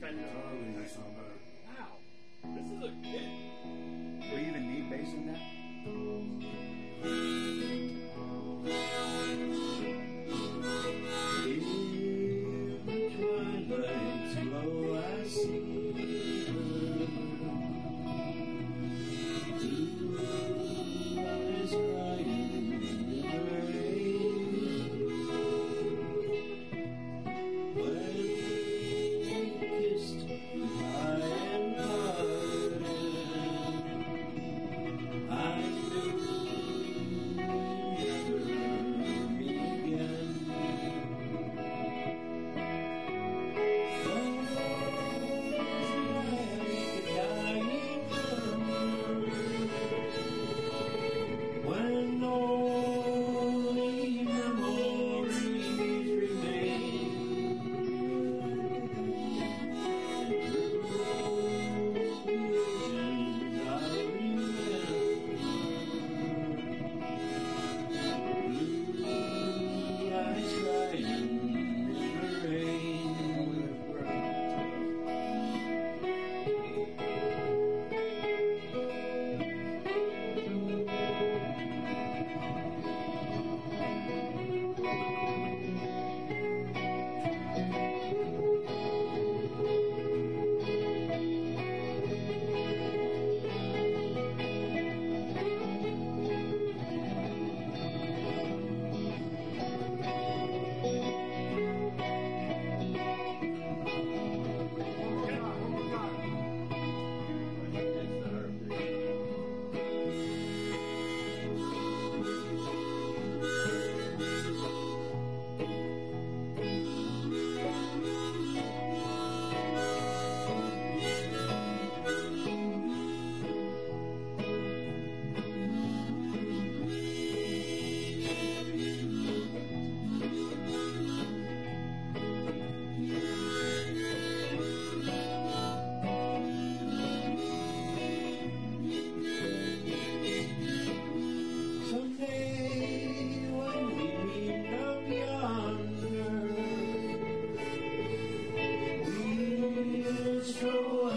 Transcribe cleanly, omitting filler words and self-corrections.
kind of. Totally that song better. Wow. This is a hit. Do you even need bass in that? In the twilight's glow I see blue eyes crying in the rain. When we kissed goodbye and parted, I knew we'd never meet again. When only memories remain, visions I remember, blue eyes crying in the rain. Someday when we meet up yonder, we'll stroll